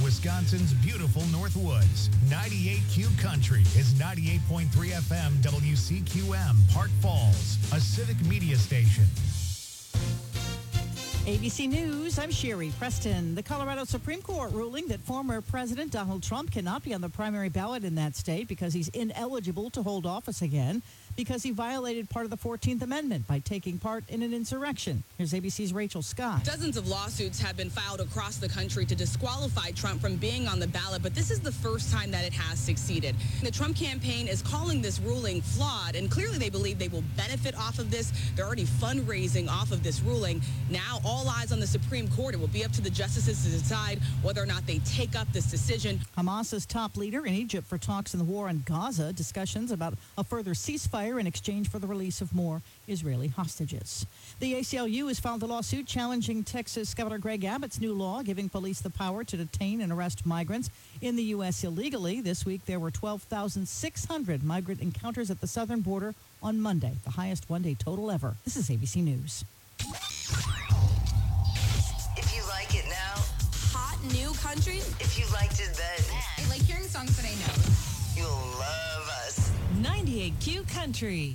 Wisconsin's beautiful Northwoods. 98Q Country is 98.3 FM WCQM, Park Falls, a civic media station. ABC News, I'm Sherry Preston. The Colorado Supreme Court ruling that former President Donald Trump cannot be on the primary ballot in that state because he's ineligible to hold office again because he violated part of the 14th Amendment by taking part in an insurrection. Here's ABC's Rachel Scott. Dozens of lawsuits have been filed across the country to disqualify Trump from being on the ballot, but this is the first time that it has succeeded. The Trump campaign is calling this ruling flawed, and clearly they believe they will benefit off of this. They're already fundraising off of this ruling. Now, all eyes on the Supreme Court. It will be up to the justices to decide whether or not they take up this decision. Hamas's top leader in Egypt for talks in the war on Gaza, discussions about a further ceasefire in exchange for the release of more Israeli hostages. The ACLU has filed a lawsuit challenging Texas Governor Greg Abbott's new law giving police the power to detain and arrest migrants in the U.S. illegally. This week, there were 12,600 migrant encounters at the southern border on Monday, the highest one-day total ever. This is ABC News. If you like it now, hot new country. if you liked it then, I like hearing songs that I know. you'll love us. 98Q Country.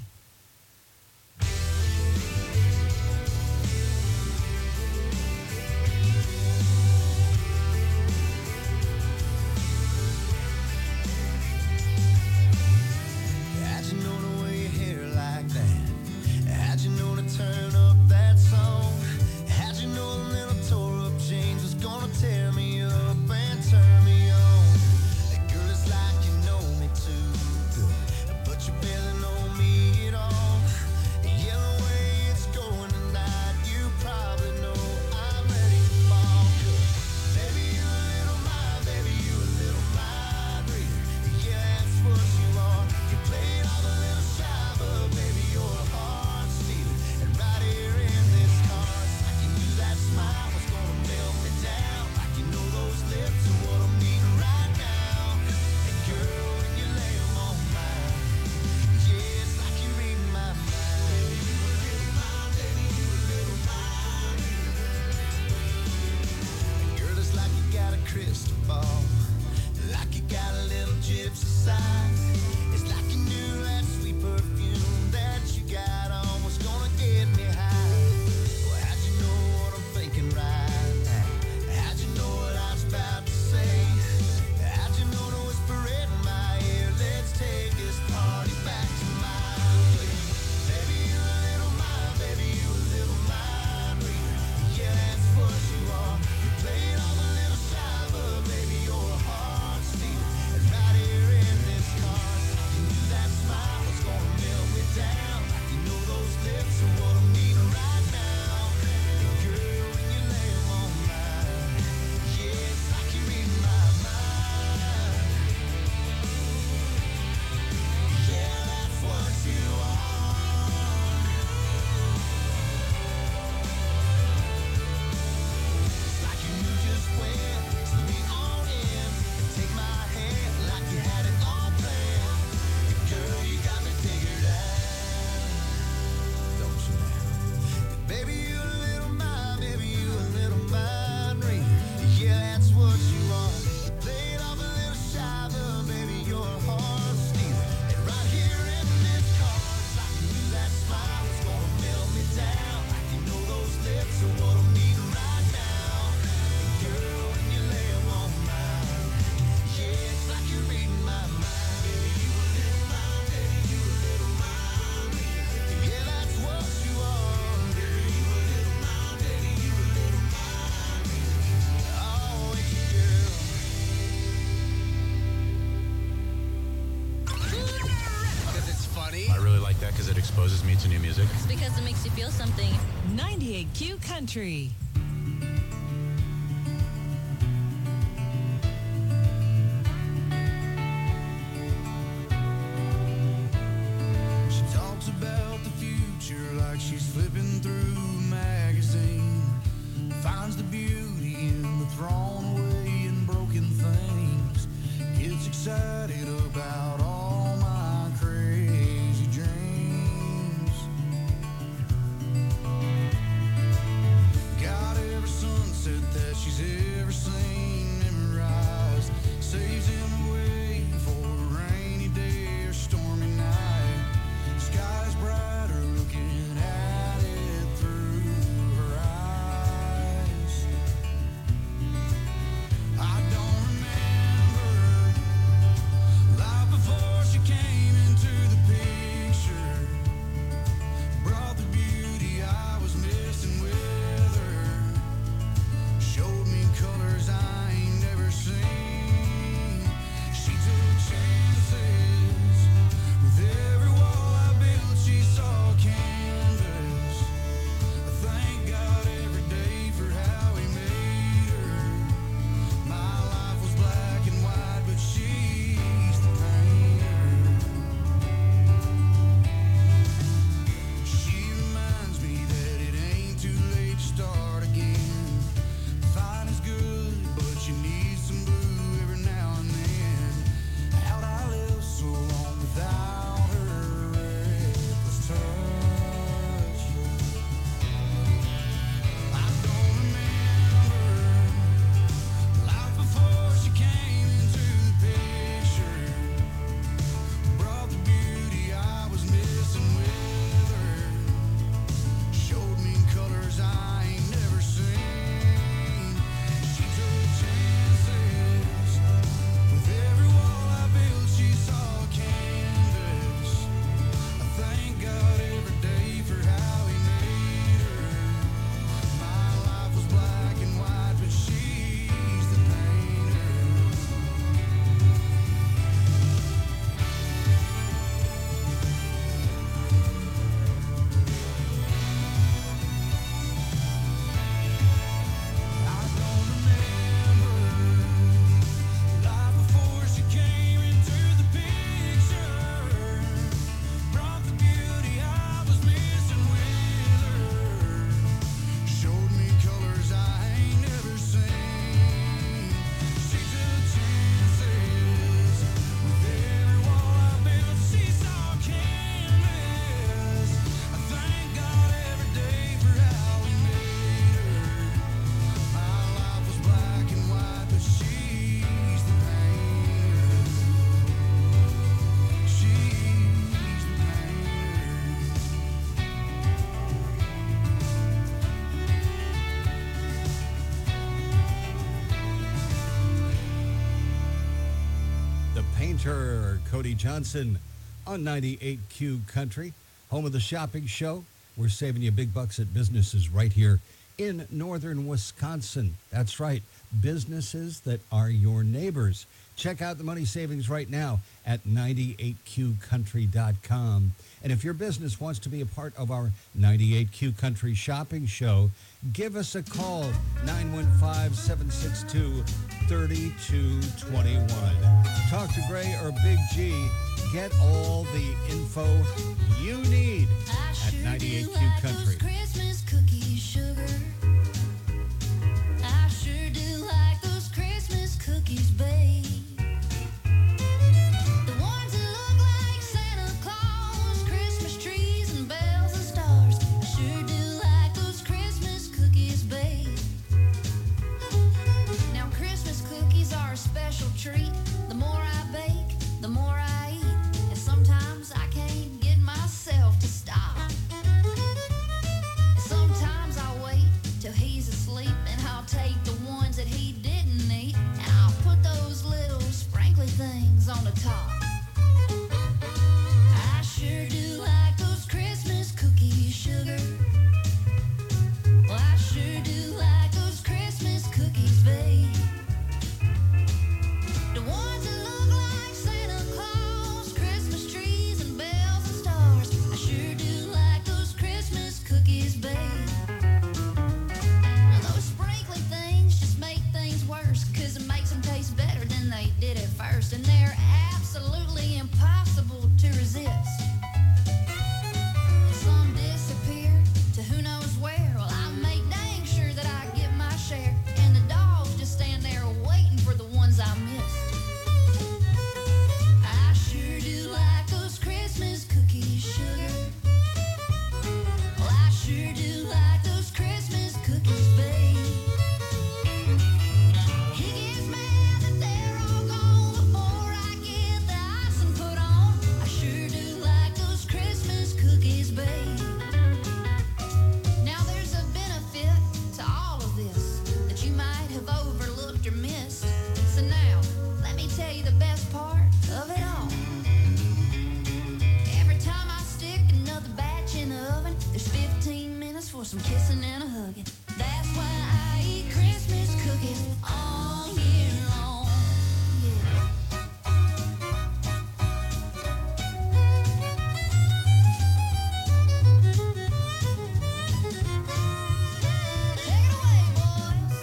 How'd you know to wear your hair like that? How'd you know to turn up that song? How'd you know the little tore up jeans was gonna tear me up and turn me on? Girl, it's like you know me too good, but you barely know me at all. Yeah, the way it's going tonight, you probably know I'm ready to fall. Baby, you a little mind, baby, you a little mind reader. Yeah, that's what you are. You played all the little shy, but baby, you're a heart stealer. And right here in this car, I can use that smile, what's gonna melt me down. I can know those lips are what I'm needing right now. And girl, when you lay 'em on mine, yeah, it's like you're reading my mind. You a little mind, baby, you a little mind reader. And girl, it's like you got a crystal ball, like you got a little gypsy side. It's like you knew that sweet perfume that you got on was gonna get me high. Well, how'd you know what I'm thinking right now? How'd you know what I was about to say? How'd you know to whisper it in my ear? Let's take this party back to my place. Baby, you a little mind, baby, you a little mind reader. Yeah, that's what you are. You played all the little shy, but baby, you're a heart stealer. And right here in this car, I can do that smile, what's gonna melt me down. I can know those lips are what I'm needing right now. And girl, when you lay 'em on mine, yeah, it's like you're reading my mind. Yeah, that's what you are. Like you knew just when to be all in. Take my hand like you had it all planned. And girl, you got me figured out. Don't you now? Baby, you a little mind, baby, you a little mind reader. Yeah, that's what you are. You played off a little shy, but baby, you're a heart stealer. And right here in this car, it's like you knew that smile was gonna melt me down. Like you know those lips are what I'm needing right now. And girl, when you lay 'em on mine, yeah, it's like you're reading my mind. Baby, you a little mind, baby, you a little mind reader. Yeah, that's what you are. Baby, you a little mind, baby, you a little mind reader. Oh, ain't you, girl? Because it's funny. I really like that because it exposes me to new music. It's because it makes you feel something. 98Q Country. She talks about the future like she's flipping through a magazine. Finds the beauty in the thrown away and broken things. Gets excited about all my crazy dreams. Got every son presenter, Cody Johnson, on 98Q Country, home of the shopping show. We're saving you big bucks at businesses right here in northern Wisconsin. That's right, businesses that are your neighbors. Check out the money savings right now at 98qcountry.com. And if your business wants to be a part of our 98Q Country shopping show, give us a call, 915-762-3221. Talk to Gray or Big G. Get all the info you need at 98Q Country. Christmas cookies, sugar. I sure do like those Christmas cookies, babe. The ones that look like Santa Claus, Christmas trees and bells and stars. I sure do like those Christmas cookies, babe. Now Christmas cookies are a special treat. The more I bake, the more I eat. And sometimes I can't get myself to stop. And sometimes I wait till he's asleep, and I'll take the ones that he didn't eat, and I'll put those little sprinkly things on the top. I sure do like those Christmas cookies, sugar. Well, I sure do like those Christmas cookies, babe. The ones that look like Santa Claus, Christmas trees and bells and stars. I sure do like those Christmas cookies, babe. Well, those sprinkly things just make things worse, 'cause it makes them taste better than they did at first, and they're absolutely impossible to resist. Some disappear to who knows where. Well, I make dang sure that I get my share, and the dogs just stand there waiting for the ones I missed. I sure do like those Christmas cookies, sugar. Well, I sure do like those Christmas cookies, babe. He gets mad that they're all gone before I get the icing put on. I sure do like those Christmas cookies, babe. Now there's a benefit to all of this that you might have overlooked or missed. So now, let me tell you the best part of it all. Every time I stick another batch in the oven, there's 15 minutes for some kissing and a hugging. That's why I eat Christmas cookies all year long. Yeah. Take it away, boys.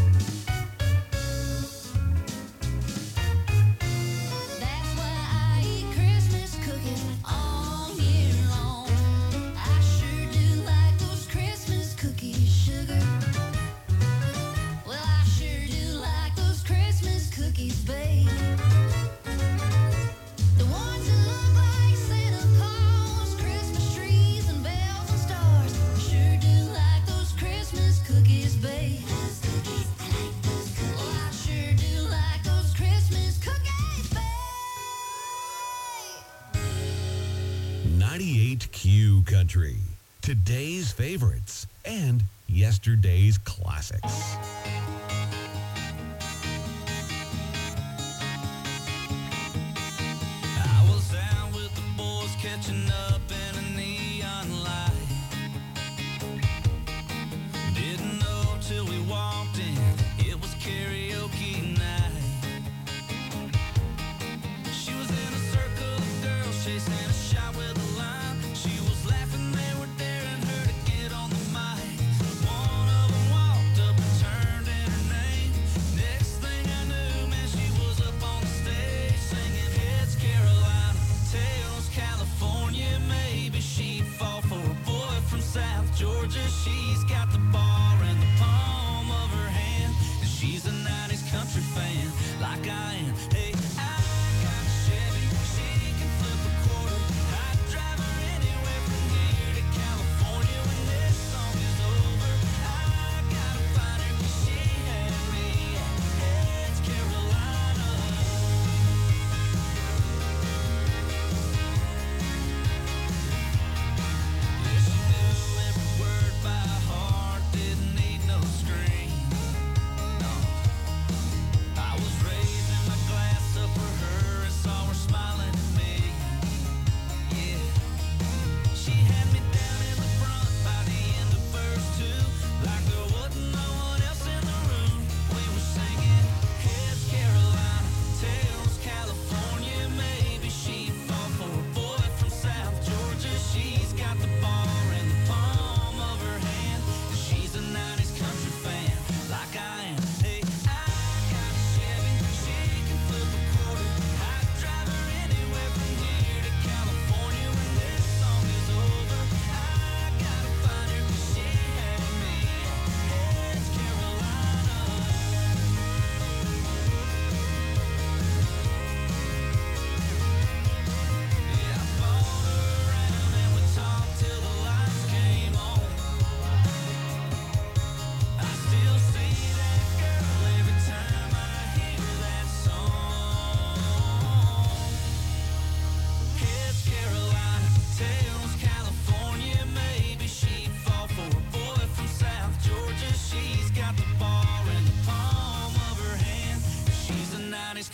That's why I eat Christmas cookies all year long. I sure do like those Christmas cookies, sugar. Well, I sure do like those Christmas cookies, babe. The ones that look like Santa Claus, Christmas trees and bells and stars. I sure do like those Christmas cookies, babe. Well, I sure do like those Christmas cookies, babe. 98Q Country. Today's favorites and yesterday's classics. I was out with the boys catching up in a neon light. Didn't know till we walked in, it was karaoke night. She was in a circle of girls chasing a shot with a line. She was laughing, they were daring her to get on the mic. One of them walked up and turned in her name. Next thing I knew, man, she was up on the stage singing Heads Carolina, Tails California.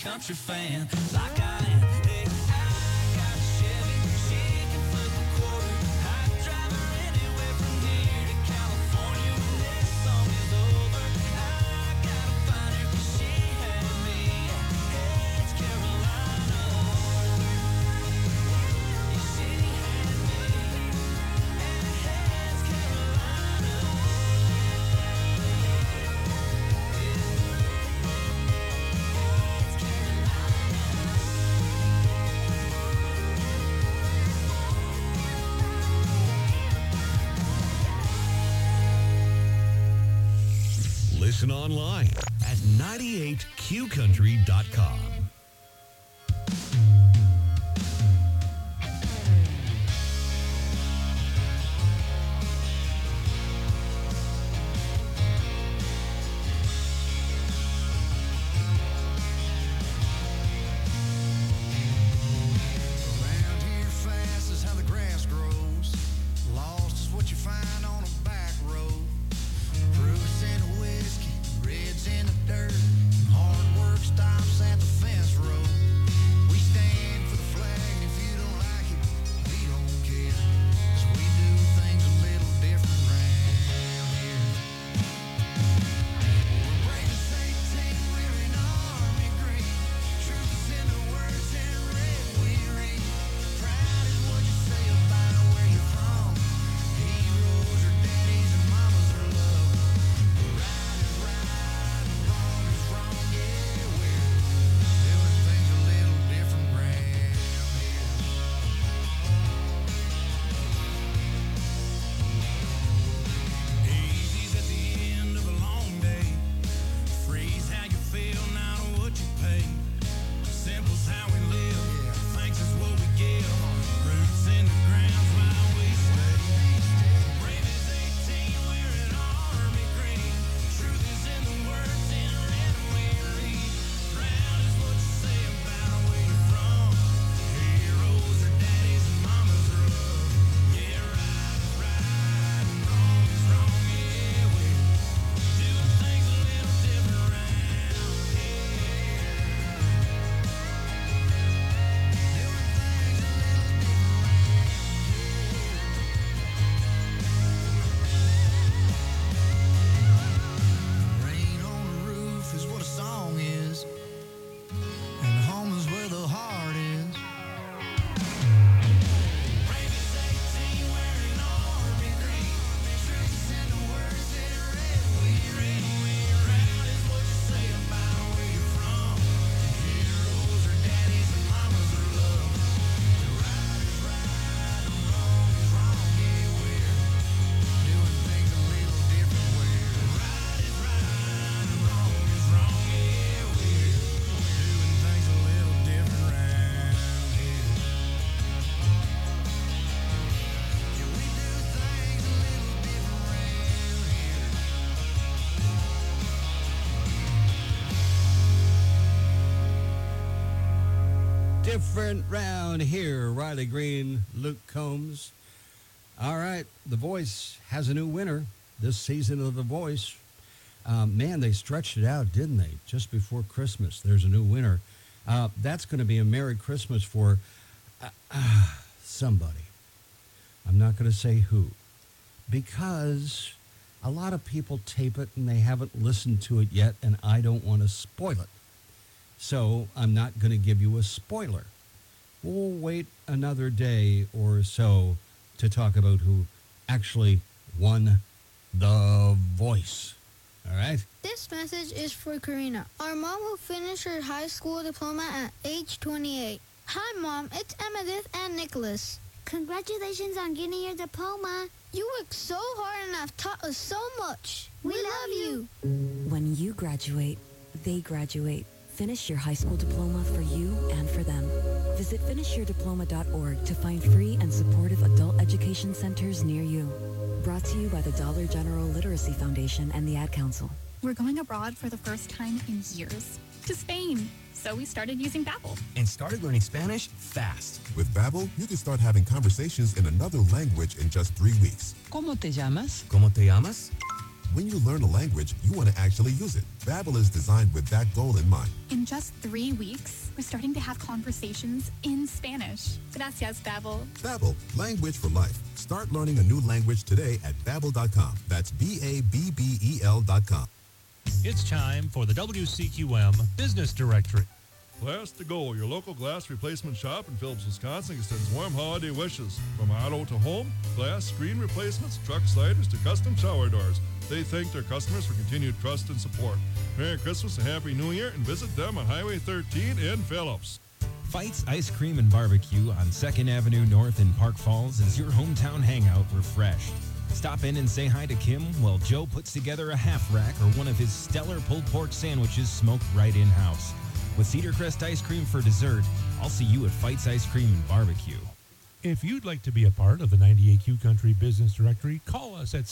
country fan, like I am. Hey, I got a Chevy, she can flip a quarter. I can drive her anywhere from here to California when this song is over. I gotta find her 'cause she had me. Hey, it's Carolina. Yeah, she had me. Hey, it's Carolina. Listen online at 98qcountry.com. Around here fast is how the grass grows. Lost is what you find on a back road. Proofs in the whiskey, reds in the dirt. Hard work stops at the fence road. We stand for the flag, and if you don't like it, we don't care. 'Cause we do things a little different round here. We're breaking Satan, we're in army green. Truth is in the words and red we read. Proud is what you say about where you're from. Heroes are daddies and mamas are love. Right is right and wrong is wrong. Yeah, we're doing things a little different round here. Easy's at the end of a long day. Freeze how you feel, not what you pay. Simple's how we live. Thanks is what we give. Roots in the ground while we stay. Brave is 18, wearing army green. Truth is in the words in red we read. Proud is what you say about where you're from. Heroes are daddies and mamas are love. Yeah, right is right and wrong is wrong. Yeah, we're doing things a little different around here. Rain on the roof is what a song is. And home is where the heart is. Brave is 18, wearing army green. Truth is in the words in red we read. Proud is what you say about where you're from. Heroes are daddies and mamas are love. Right is right and wrong is wrong. Yeah, we're Doing things a little different way. right is right and wrong is wrong. Yeah, we're Doing things a little different round here. Yeah, we do things a little different round here. Different round here. Riley Green, Luke Combs. All right, The Voice has a new winner this season of The Voice. Man, they stretched it out, didn't they? Just before Christmas, there's a new winner. That's going to be a Merry Christmas for somebody. I'm not going to say who, because a lot of people tape it and they haven't listened to it yet, and I don't want to spoil it. So I'm not going to give you a spoiler. We'll wait another day or so to talk about who actually won The Voice. All right? This message is for Karina, our mom who finished her high school diploma at age 28. Hi, Mom. It's Emmettith and Nicholas. Congratulations on getting your diploma. You worked so hard and have taught us so much. We love you. When you graduate, they graduate. Finish your high school diploma for you and for them. Visit finishyourdiploma.org to find free and supportive adult education centers near you. Brought to you by the Dollar General Literacy Foundation and the Ad Council. We're going abroad for the first time in years, to Spain. So we started using Babbel. And started learning Spanish fast. With Babbel, you can start having conversations in another language in just 3 weeks. ¿Cómo te llamas? ¿Cómo te llamas? When you learn a language, you want to actually use it. Babbel is designed with that goal in mind. In just 3 weeks, we're starting to have conversations in Spanish. Gracias, Babbel. Babbel, language for life. Start learning a new language today at Babbel.com. That's BABBEL.com. It's time for the WCQM Business Directory. Glass to Go, your local glass replacement shop in Phillips, Wisconsin, extends warm holiday wishes. From auto to home, glass screen replacements, truck sliders to custom shower doors. They thank their customers for continued trust and support. Merry Christmas and Happy New Year, and visit them on Highway 13 in Phillips. Fite's Ice Cream and Barbecue on 2nd Avenue North in Park Falls is your hometown hangout refreshed. Stop in and say hi to Kim while Joe puts together a half rack or one of his stellar pulled pork sandwiches smoked right in-house. With Cedar Crest ice cream for dessert, I'll see you at Fite's Ice Cream and Barbecue. If you'd like to be a part of the 98Q Country Business Directory, call us at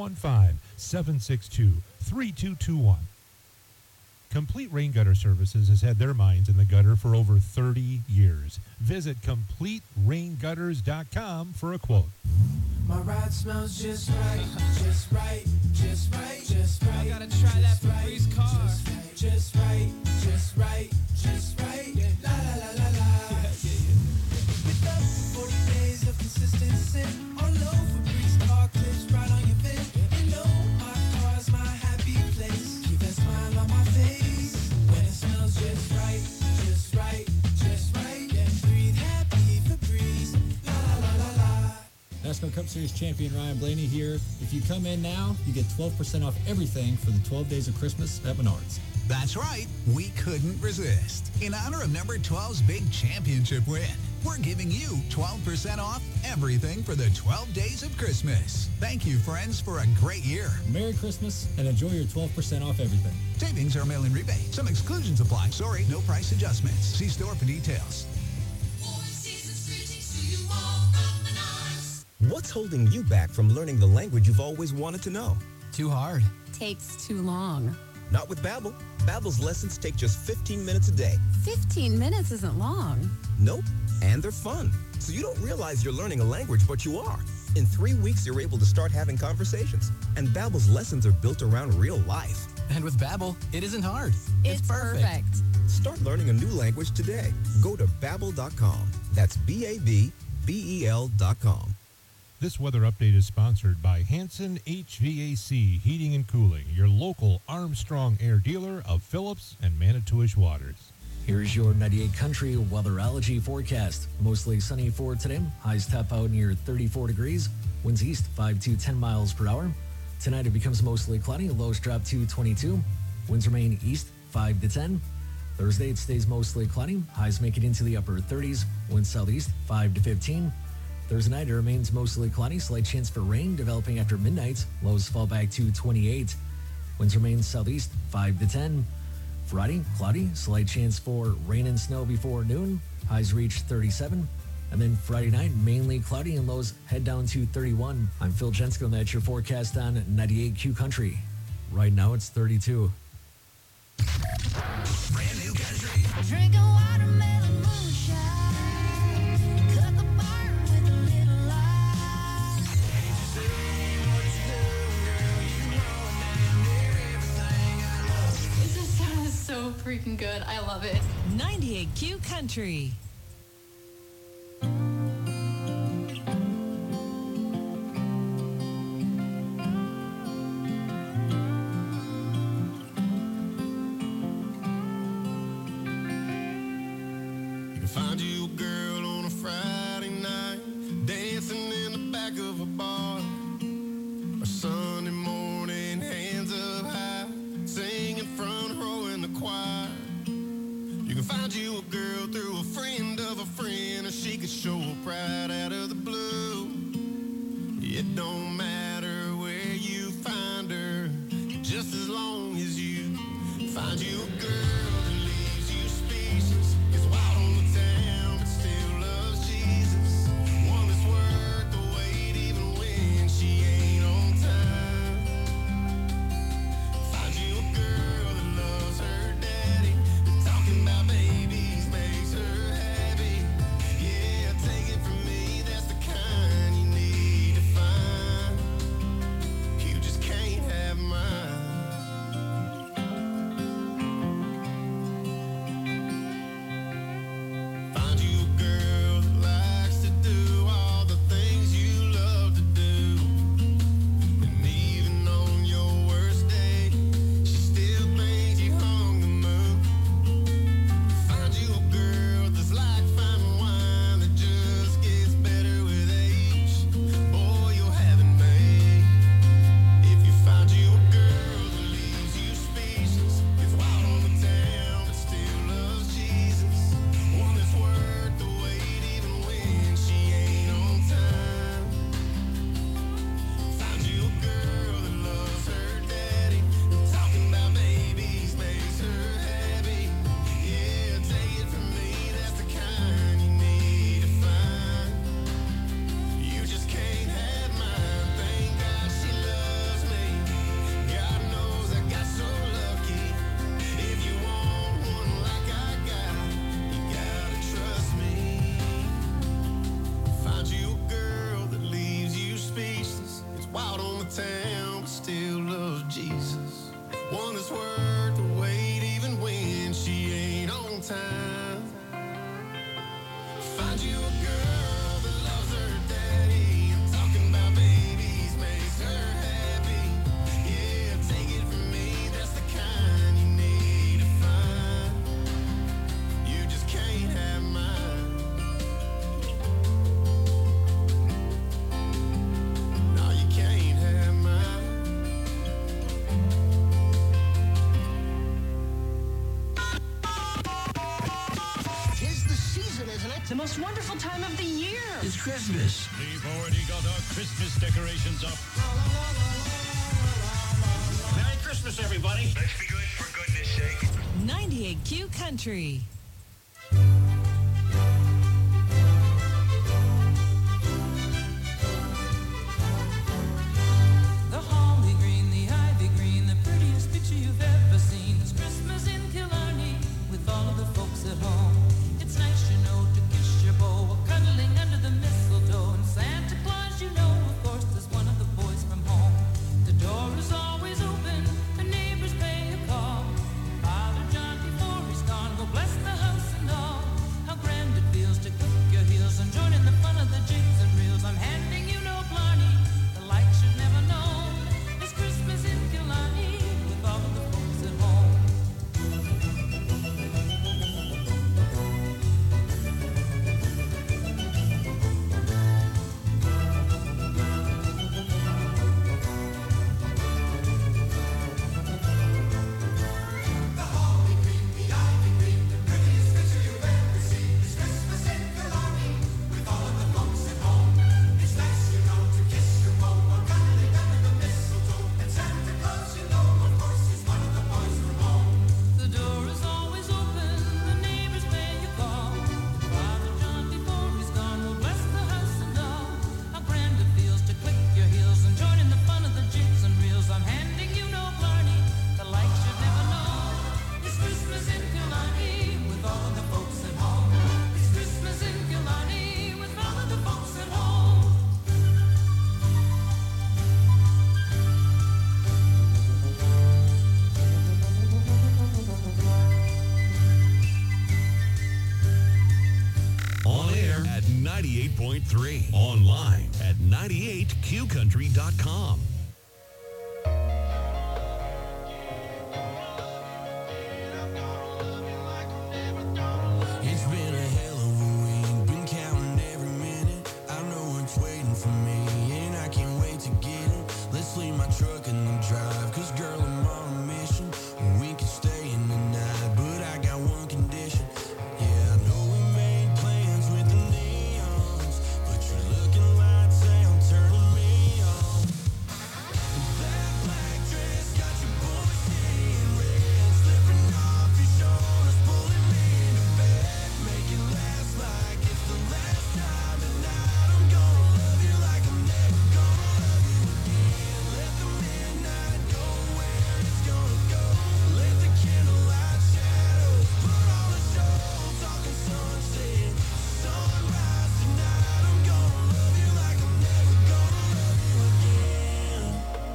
715-762-3221. Complete Rain Gutter Services has had their minds in the gutter for over 30 years. Visit CompleteRainGutters.com for a quote. My ride smells just right, just right, just right, just right. I gotta try that Febreze car. Just right, just right, just right. Yeah. La la la la la. With us, 40 days of consistency. All over Febreze car clips right on your bed. You know my car's my happy place. Keep that smile on my face when it smells just right, just right, just right. Yeah, breathe happy Febreze. La la la la la. NASCAR Cup Series champion Ryan Blaney here. If you come in now, you get 12% off everything for the 12 days of Christmas at Menards. That's right. We couldn't resist. In honor of number 12's big championship win, we're giving you 12% off everything for the 12 days of Christmas. Thank you, friends, for a great year. Merry Christmas and enjoy your 12% off everything. Savings are mail-in rebate. Some exclusions apply. Sorry, no price adjustments. See store for details. What's holding you back from learning the language you've always wanted to know? Too hard. Takes too long. Not with Babbel. Babbel's lessons take just 15 minutes a day. 15 minutes isn't long. Nope. And they're fun. So you don't realize you're learning a language, but you are. In 3 weeks, you're able to start having conversations. And Babbel's lessons are built around real life. And with Babbel, it isn't hard. It's perfect. Start learning a new language today. Go to Babbel.com. That's BABBEL.com. This weather update is sponsored by Hanson HVAC Heating and Cooling, your local Armstrong Air dealer of Phillips and Manitowish Waters. Here's your 98 Country weatherology forecast. Mostly sunny for today. Highs top out near 34 degrees. Winds east 5 to 10 miles per hour. Tonight it becomes mostly cloudy. Lows drop to 22. Winds remain east 5 to 10. Thursday it stays mostly cloudy. Highs make it into the upper 30s. Winds southeast 5 to 15. Thursday night, it remains mostly cloudy. Slight chance for rain developing after midnight. Lows fall back to 28. Winds remain southeast 5 to 10. Friday, cloudy. Slight chance for rain and snow before noon. Highs reach 37. And then Friday night, mainly cloudy and lows head down to 31. I'm Phil Jensko, and that's your forecast on 98Q Country. Right now, it's 32. Brand new country. Drinking watermelon moonshine. Cut the burn with a little light. This is so freaking good. I love it. 98Q Country. Find you a girl on a Friday night, dancing in the back of a bar. Or Sunday morning, hands up high, singing front row in the choir. You can find you a girl through a friend of a friend, or she could show up right out of the blue. It don't matter where you find her, just as long as you find you a girl. Have the most wonderful time of the year. It's Christmas. We've already got our Christmas decorations up. Merry Christmas, everybody. Let's be good for goodness sake. 98Q Country. The holly green, the ivy green, the prettiest picture you've ever seen. It's Christmas in Killarney with all of the folks at home. It's nice, you know, to kiss your beau while cuddling under the mistletoe. And Santa Claus, you know, of course, is one of the boys from home. The door is always open, the neighbors pay a call. Father John, before he's gone, will bless the house and all. How grand it feels to click your heels and join in the fun of the jigs and reels. I'm handing you no blarney, the like should never know. It's Christmas in Killarney with all of the folks at home. The door is always open, the neighbors pay a call. Father John, before he's gone, will bless the house and all. How grand it feels to click your heels and join in the fun of the jigs and reels. I'm handing you no blarney, the like should never know. It's Christmas in Killarney with all of the folks at home. It's Christmas in Killarney with all of the folks at home. On air at 98.3. Online at 98qcountry.com. It's been a hell of a week, been counting every minute. I know it's waiting for me, and I can't wait to get it. Let's leave my truck in the drive, cause girl, I'm on a mission. We can stay in the night, but I got one condition. Yeah, I know we made plans with the neons, but you're looking lights out, turning me on. That black dress got your boy seeing red, slipping off your shoulders, pulling me to bed. Make it last like it's the last time tonight. I'm gonna love you like I'm never gonna love you again. Let the midnight go where it's gonna go. Let the candlelight shadows put on a show. Talking sunset, sunrise tonight. I'm gonna love you like I'm never gonna love you again.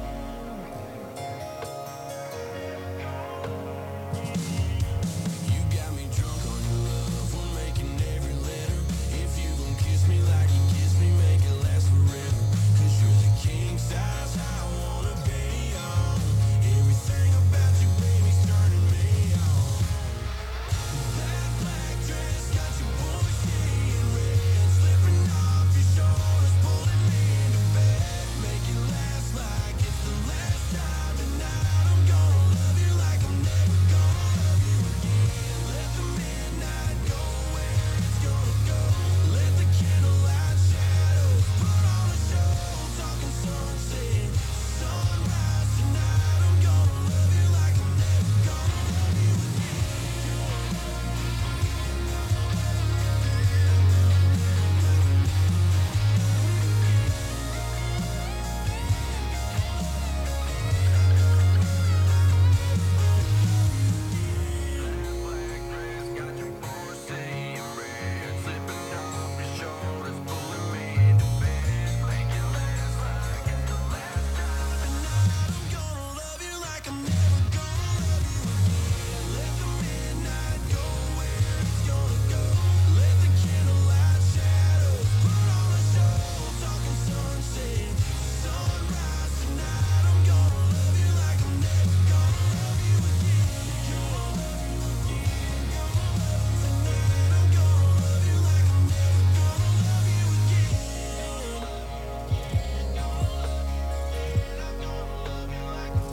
You got me drunk on your love, we're making every letter. If you gon' kiss me like you kiss me, make it last forever. Cause you're the king size I wanna be on. Everything about you, baby's turning me on. That black dress got your boy seeing red, slipping off your shoulders, pulling me into bed. Make it last like it's the last time tonight. I'm gonna love you like I'm never gonna love you again. Let the midnight go where it's gonna go. Let the candlelight shadows put on a show. Talking sunset, sunrise tonight. I'm gonna love you like I'm never gonna love you again.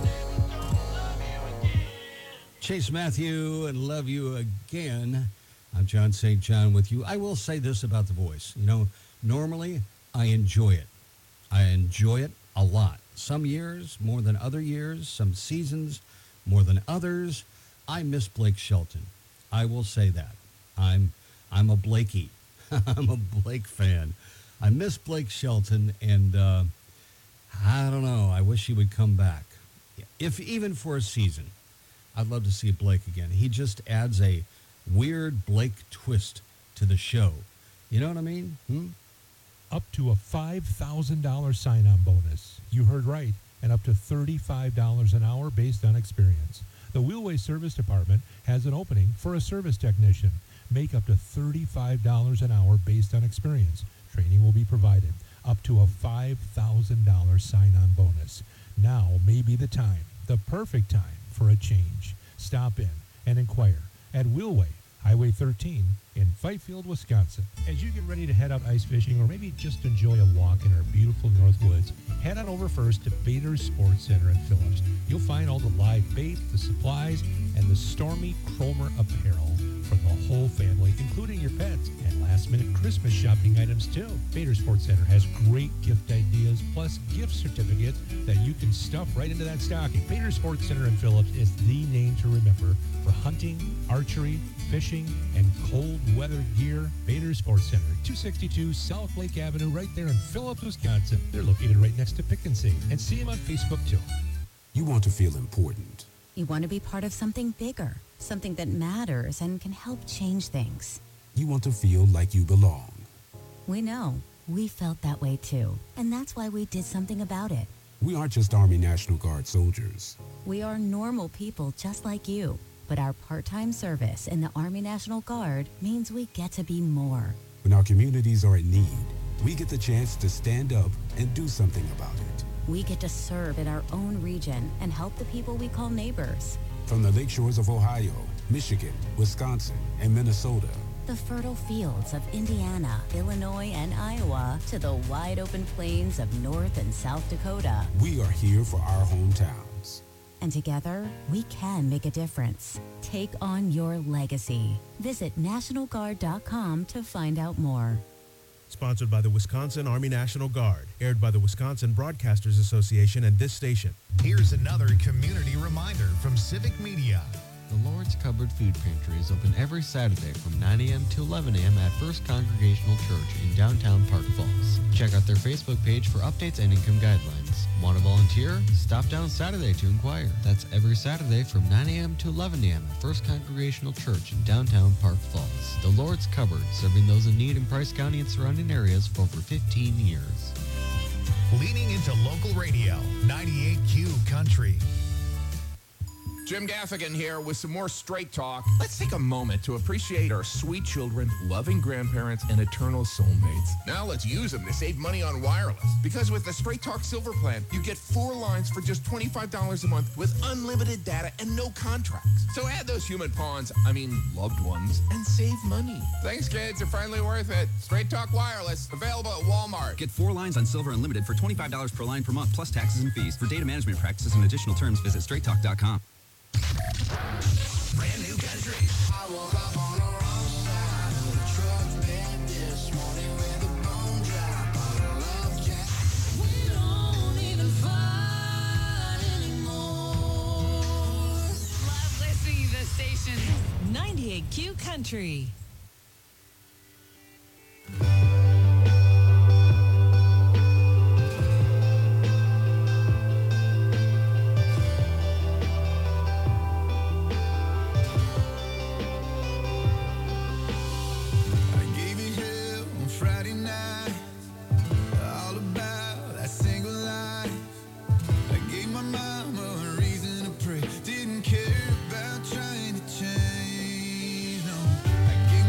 Chase Matthew and Love You Again I'm John St. John with you. I will say this about The Voice. You know, normally I enjoy it. I enjoy it a lot. Some years more than other years, some seasons more than others. I miss Blake Shelton. I will say that. I'm a Blakey. I'm a Blake fan. I miss Blake Shelton, and I don't know. I wish he would come back. If even for a season, I'd love to see Blake again. He just adds a weird Blake twist to the show. You know what I mean? Up to a $5,000 sign-on bonus. You heard right. And up to $35 an hour based on experience. The Wheelway Service Department has an opening for a service technician. Make up to $35 an hour based on experience. Training will be provided. Up to a $5,000 sign-on bonus. Now may be the time, the perfect time for a change. Stop in and inquire at Wheelway, Highway 13 in Fifield, Wisconsin. As you get ready to head out ice fishing or maybe just enjoy a walk in our beautiful North Woods, head on over first to Bader's Sports Center in Phillips. You'll find all the live bait, the supplies, and the Stormy Cromer apparel for the whole family, including your pets, and last-minute Christmas shopping items, too. Bader Sports Center has great gift ideas, plus gift certificates that you can stuff right into that stocking. Bader Sports Center in Phillips is the name to remember for hunting, archery, fishing, and cold weather gear. Bader Sports Center, 262 South Lake Avenue, right there in Phillips, Wisconsin. They're located right next to Pick and Save. And see them on Facebook, too. You want to feel important. You want to be part of something bigger, something that matters and can help change things. You want to feel like you belong. We know. We felt that way too. And that's why we did something about it. We aren't just Army National Guard soldiers. We are normal people just like you. But our part-time service in the Army National Guard means we get to be more. When our communities are in need, we get the chance to stand up and do something about it. We get to serve in our own region and help the people we call neighbors. From the lake shores of Ohio, Michigan, Wisconsin, and Minnesota, the fertile fields of Indiana, Illinois, and Iowa, to the wide open plains of North and South Dakota. We are here for our hometowns. And together, we can make a difference. Take on your legacy. Visit NationalGuard.com to find out more. Sponsored by the Wisconsin Army National Guard. Aired by the Wisconsin Broadcasters Association and this station. Here's another community reminder from Civic Media. The Lord's Cupboard Food Pantry is open every Saturday from 9 a.m. to 11 a.m. at First Congregational Church in downtown Park Falls. Check out their Facebook page for updates and income guidelines. Want to volunteer? Stop down Saturday to inquire. That's every Saturday from 9 a.m. to 11 a.m. at First Congregational Church in downtown Park Falls. The Lord's Cupboard, serving those in need in Price County and surrounding areas for over 15 years. Leaning into local radio, 98Q Country. Jim Gaffigan here with some more Straight Talk. Let's take a moment to appreciate our sweet children, loving grandparents, and eternal soulmates. Now let's use them to save money on wireless. Because with the Straight Talk Silver Plan, you get 4 lines for just $25 a month with unlimited data and no contracts. So add those human pawns, loved ones, and save money. Thanks, kids. You're finally worth it. Straight Talk Wireless, available at Walmart. Get 4 lines on Silver Unlimited for $25 per line per month, plus taxes and fees. For data management practices and additional terms, visit straighttalk.com. Brand new country. I woke up on the wrong side of the truck bed this morning with a bone dry bottle of Jack. We don't even fight anymore. Love listening to this station. 98Q Country. Didn't care about trying to change, no. I gave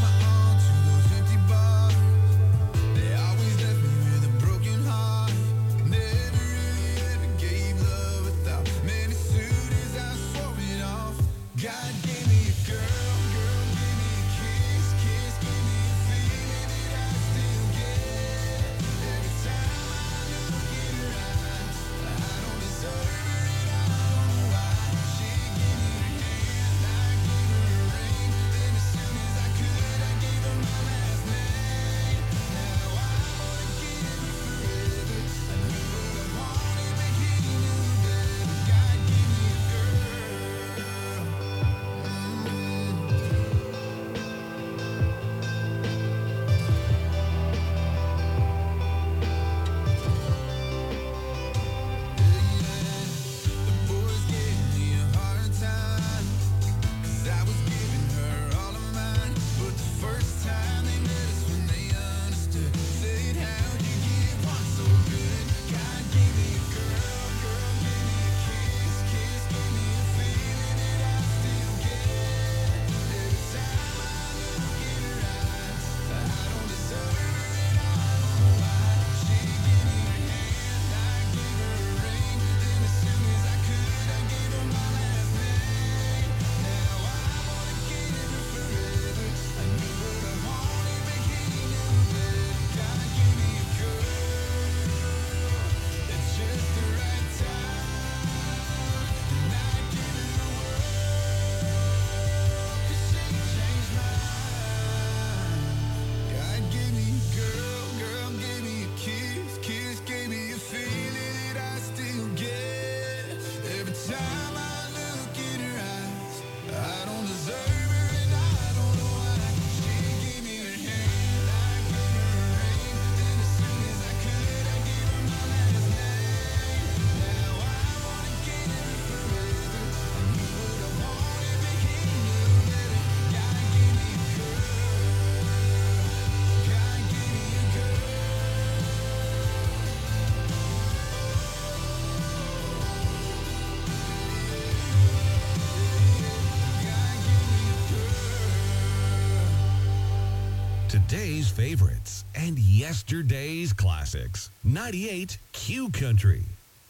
Today's favorites and yesterday's classics. 98 Q Country.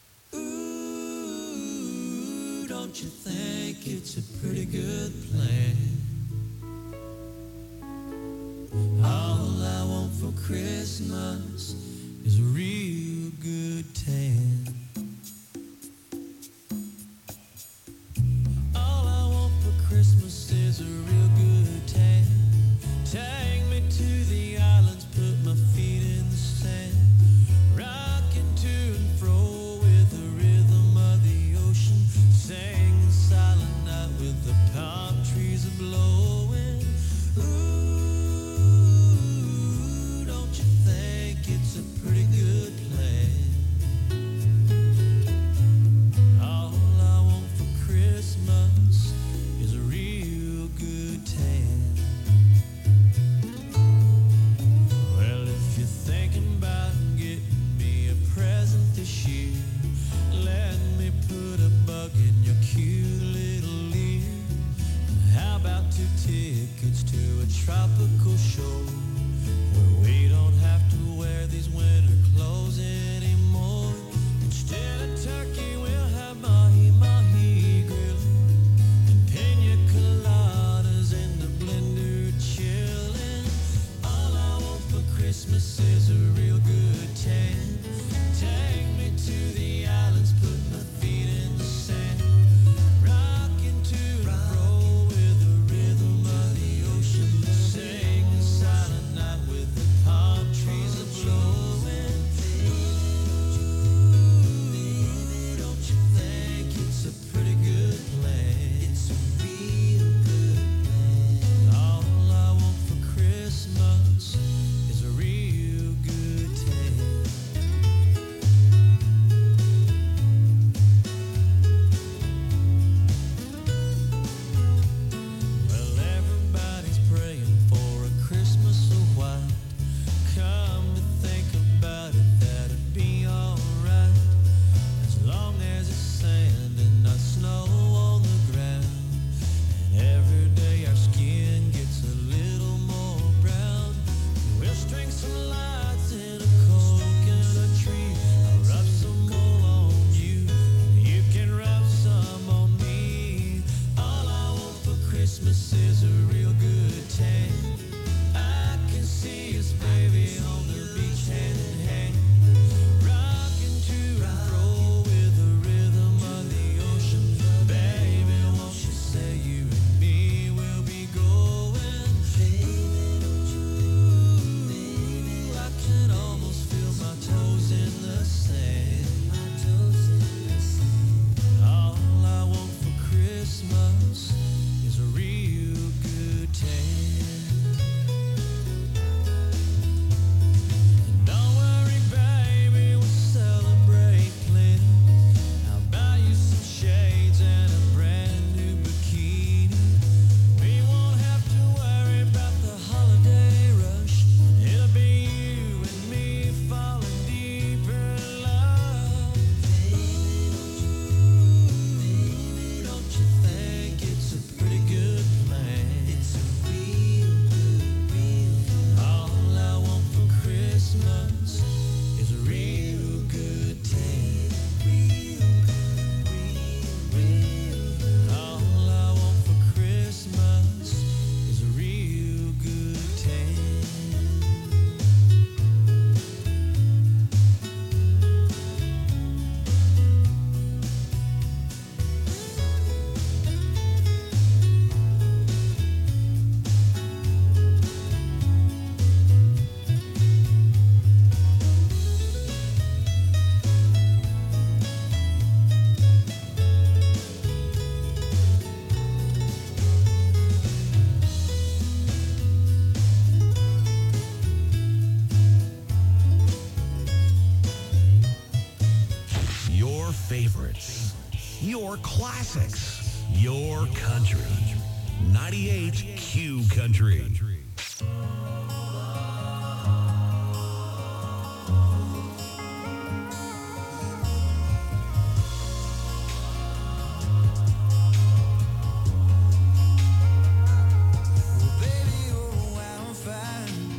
Ooh, don't you think it's a pretty good plan? All I want for Christmas is a real good tan. All I want for Christmas is a real good tan. Take me to the islands, put my feet in the sand, rocking to and fro with the rhythm of the ocean, sing the silent night with the palm trees a blowing. Ooh, don't you think it's a pretty good plan? All I want for Christmas is a real good tan. Well, if you're thinking about getting me a present this year, let me put a bug in your cute little ear. How about 2 tickets to a tropical show where we don't have to wear these winter clothes anymore? Instead of turkey, we'll have mahi-mahi grilling and pina coladas in the blender chilling. All I want for Christmas is a real good tan. Take me to the islands, put my feet in the sand, rocking to and fro with the rhythm of the ocean, sing the silent night with the palm trees a blowing. Ooh, don't you think it's a pretty good plan? It's a real good plan. All I want for Christmas is a real good tan. Well, everybody's praying for a Christmas so white. Come to think about it, that'd be alright, as long as it's sand and not snow on the ground. And every day our skin gets a little more brown. We'll string some lights in a coconut tree. I'll rub some more on you, and you can rub some on me. All I want for Christmas is a real good tan. I can see us, baby, on the beach hand in hand, rocking to and fro with the rhythm of the ocean. Baby, won't you say you and me will be going? Ooh, I can almost feel my toes in the sand. All I want for Christmas is a real good tan. Don't worry, baby, we'll celebrate plenty. I'll buy you some shades and a brand new bikini. We won't have to worry about the holiday rush. It'll be you and me falling deeper in love. Ooh, don't you think it's a pretty good plan? It's a real good. All I want for Christmas is a real good tan. All I want for Christmas is a real good tan. Your favorites. Your classics. Your country. 98 Q Country. Baby, you're a wildfire.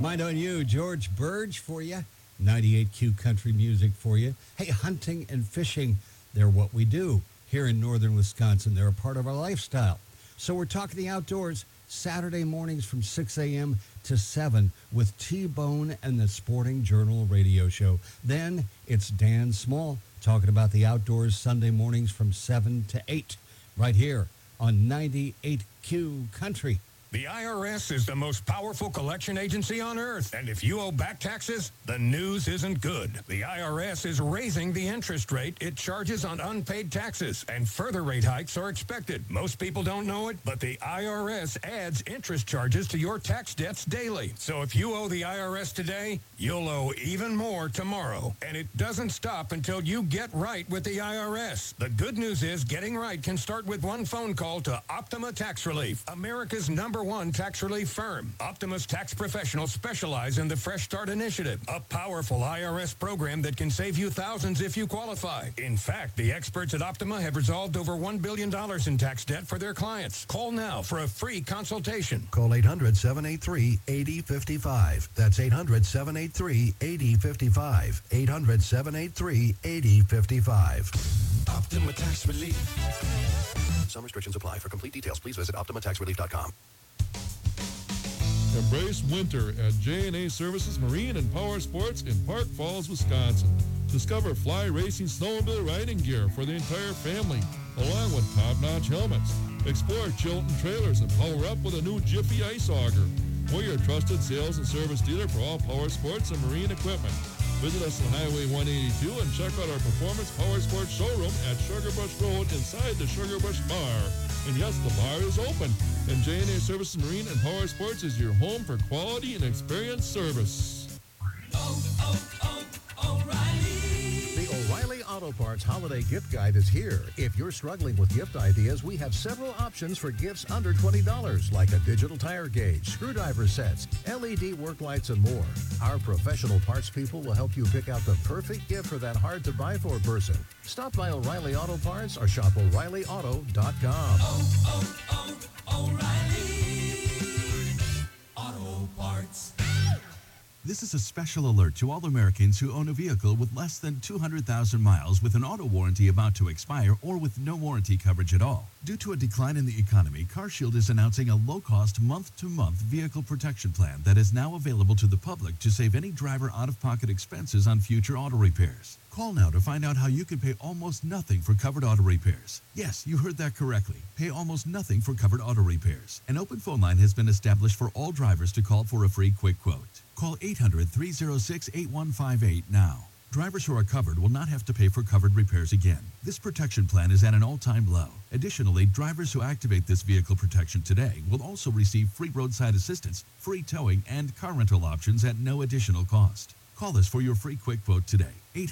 Mind on You, George Burge for you. 98Q Country Music for you. Hey, hunting and fishing, they're what we do here in northern Wisconsin. They're a part of our lifestyle. So we're talking the outdoors Saturday mornings from 6 a.m. to 7 with T-Bone and the Sporting Journal radio show. Then it's Dan Small talking about the outdoors Sunday mornings from 7 to 8 right here on 98Q Country. The IRS is the most powerful collection agency on earth, and if you owe back taxes, the news isn't good. The IRS is raising the interest rate it charges on unpaid taxes, and further rate hikes are expected. Most people don't know it, but the IRS adds interest charges to your tax debts daily. So if you owe the IRS today, you'll owe even more tomorrow. And it doesn't stop until you get right with the IRS. The good news is getting right can start with one phone call to Optima Tax Relief, America's #1 tax relief firm. Optima's tax professionals specialize in the Fresh Start Initiative, a powerful IRS program that can save you thousands if you qualify. In fact, the experts at Optima have resolved over $1 billion in tax debt for their clients. Call now for a free consultation. Call 800-783-8055. That's 800-783-8055. 800-783-8055. Optima Tax Relief. Some restrictions apply. For complete details, please visit OptimaTaxRelief.com. Embrace winter at J&A Services Marine and Power Sports in Park Falls, Wisconsin. Discover fly racing snowmobile riding gear for the entire family, along with top-notch helmets. Explore Chilton Trailers and power up with a new Jiffy Ice Auger. We're your trusted sales and service dealer for all power sports and marine equipment. Visit us on Highway 182 and check out our Performance Power Sports showroom at Sugarbush Road inside the Sugarbush Bar. And yes, the bar is open. And J&A Services Marine and Power Sports is your home for quality and experienced service. The O'Reilly Auto Parts Holiday Gift Guide is here. If you're struggling with gift ideas, we have several options for gifts under $20, like a digital tire gauge, screwdriver sets, LED work lights, and more. Our professional parts people will help you pick out the perfect gift for that hard-to-buy-for person. Stop by O'Reilly Auto Parts or shop O'ReillyAuto.com. O'Reilly Auto Parts. This is a special alert to all Americans who own a vehicle with less than 200,000 miles with an auto warranty about to expire or with no warranty coverage at all. Due to a decline in the economy, CarShield is announcing a low-cost month-to-month vehicle protection plan that is now available to the public to save any driver out-of-pocket expenses on future auto repairs. Call now to find out how you can pay almost nothing for covered auto repairs. Yes, you heard that correctly. Pay almost nothing for covered auto repairs. An open phone line has been established for all drivers to call for a free quick quote. Call 800-306-8158 now. Drivers who are covered will not have to pay for covered repairs again. This protection plan is at an all-time low. Additionally, drivers who activate this vehicle protection today will also receive free roadside assistance, free towing, and car rental options at no additional cost. Call us for your free quick quote today.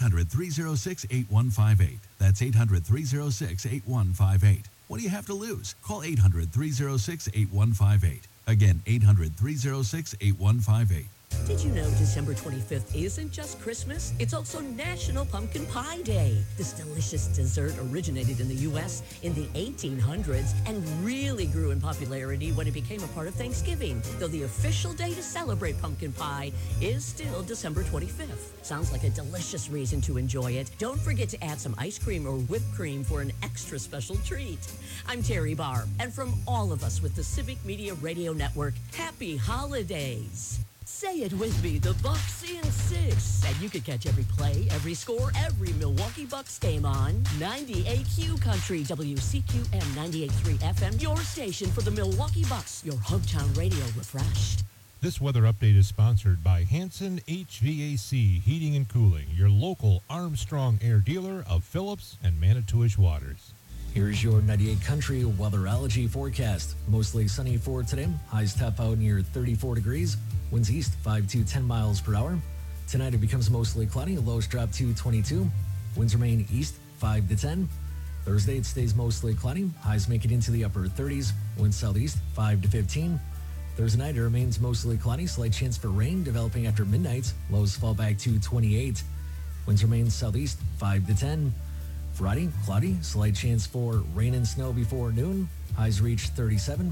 800-306-8158. That's 800-306-8158. What do you have to lose? Call 800-306-8158. Again, 800-306-8158. Did you know December 25th isn't just Christmas? It's also National Pumpkin Pie Day. This delicious dessert originated in the U.S. in the 1800s and really grew in popularity when it became a part of Thanksgiving, though the official day to celebrate pumpkin pie is still December 25th. Sounds like a delicious reason to enjoy it. Don't forget to add some ice cream or whipped cream for an extra special treat. I'm Terry Barr, and from all of us with the Civic Media Radio Network, happy holidays. Say it with me, the Bucks in 6. And you can catch every play, every score, every Milwaukee Bucks game on 98Q Country, WCQM 98.3 FM, your station for the Milwaukee Bucks, your hometown radio refreshed. This weather update is sponsored by Hanson HVAC Heating and Cooling, your local Armstrong Air dealer of Phillips and Manitowish Waters. Here's your 98 Country weatherology forecast. Mostly sunny for today. Highs top out near 34 degrees. Winds east 5 to 10 miles per hour. Tonight it becomes mostly cloudy. Lows drop to 22. Winds remain east 5 to 10. Thursday it stays mostly cloudy. Highs make it into the upper 30s. Winds southeast 5 to 15. Thursday night it remains mostly cloudy. Slight chance for rain developing after midnight. Lows fall back to 28. Winds remain southeast 5 to 10. Friday, cloudy, slight chance for rain and snow before noon. Highs reach 37.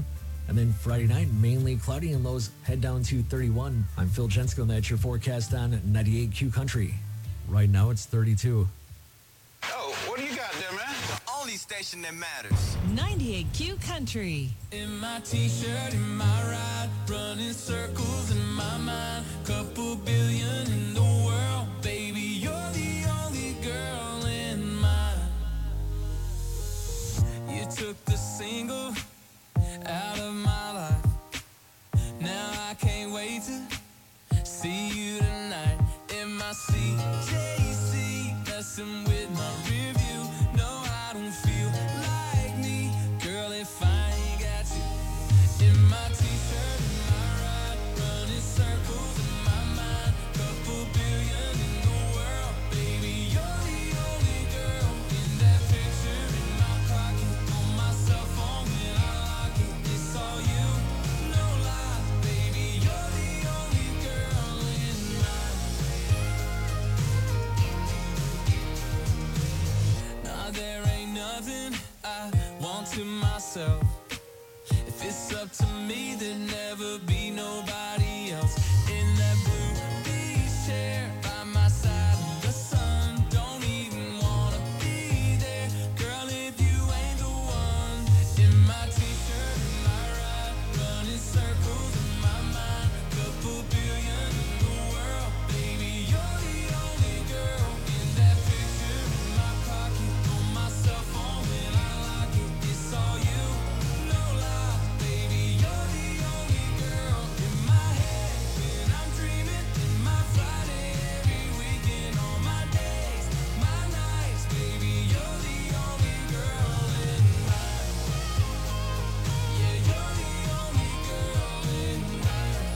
And then Friday night, mainly cloudy and lows head down to 31. I'm Phil Jensko, and that's your forecast on 98Q Country. Right now, it's 32. Oh, what do you got there, man? The only station that matters. 98Q Country. In my t-shirt, in my ride, running circles in my mind. Couple billion in the world, baby, you're the only girl in mine. You took the single out of my life. Now I can't wait to see you tonight. In my CJC, messing with my review. No, I don't feel like me, girl, if I ain't got you. In my t-shirt, in my ride, running circles in my mind. Couple billion in the world, baby, you're the only girl. In that picture in my pocket, on my cell phone when I lock it, it's all you, no lie, baby, you're the only girl in mine. Nah, there ain't nothing I want to myself. If it's up to me, there'd never be nobody else. In that blue beach chair by my side in the sun, don't even wanna be there, girl, if you ain't the one. In my t-shirt, in my ride, running circles in my mind. Couple billion in the world, baby, you're the only girl. In that picture in my pocket, on my cell phone when I lock it, it's all you, no lie, baby, you're the only girl. In my head when I'm dreaming, in my Friday every weekend, on my days, my nights, baby, you're the only girl in mine. Yeah, you're the only girl in mine.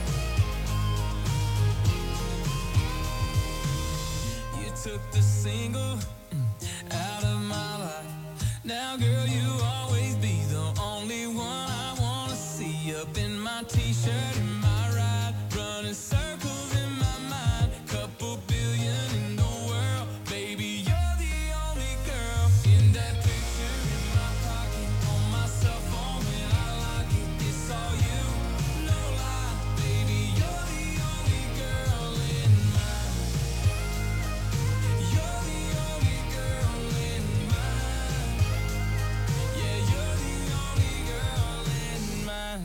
You took the single out of my life. Now, girl, you always be the only one I wanna see. Up in my t-shirt, in my ride, running circles in my mind. Couple billion in the world, baby, you're the only girl. In that picture in my pocket, on my cell phone when I lock it, it's all you, no lie, baby, you're the only girl in mine. You're the only girl in mine. Yeah, you're the only girl in mine.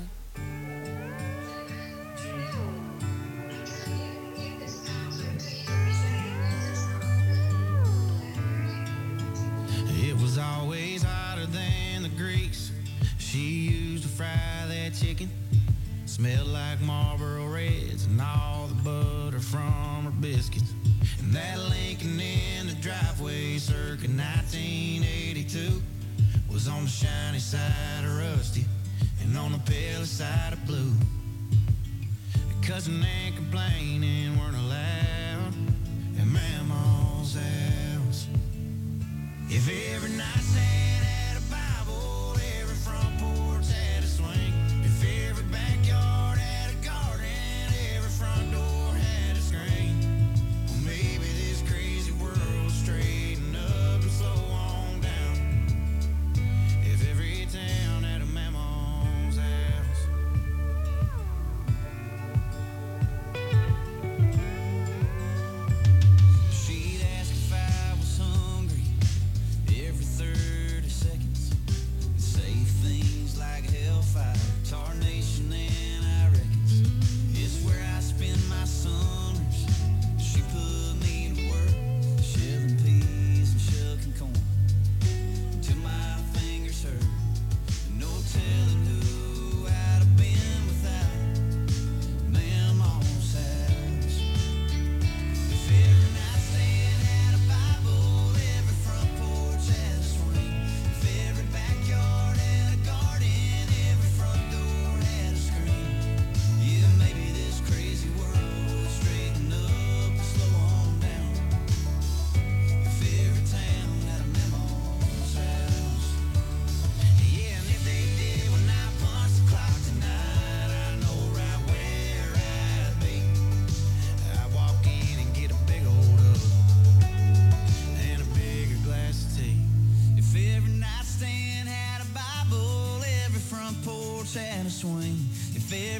It was always hotter than the grease she used to fry that chicken. Smelled like Marlboro Reds and all the butter from her biscuits. And that Lincoln in the driveway circa 1982 was on the shiny side of rusty and on the pale side of blue. Cussing and complaining weren't allowed at Mama's house. If every nightstand had a Bible, every front porch had a swing. If every backyard had a garden, every front door had a screen. Well, maybe this crazy world straighten up and slow on down. If every town had a Mama's house. She'd ask if I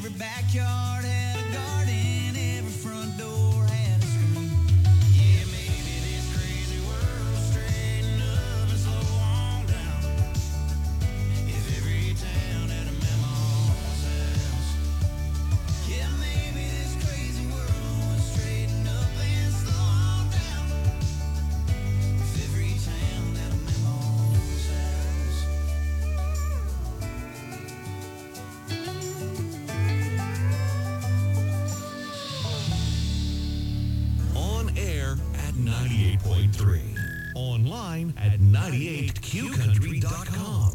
Every backyard had a garden, every front door had a screen. Yeah, maybe this crazy world straighten up and slow on down. If every town had a Mama's house. Yeah, maybe this crazy world would straighten up and slow on down. If every town had a Mama's house. On air at 98.3. Online at 98qcountry.com.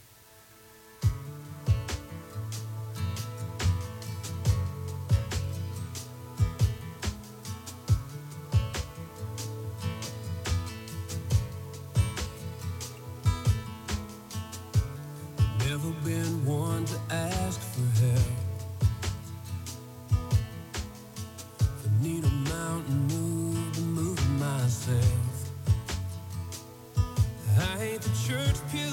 Never been one to ask for help. If I need a mountain moved, to move it myself. I ain't the church pew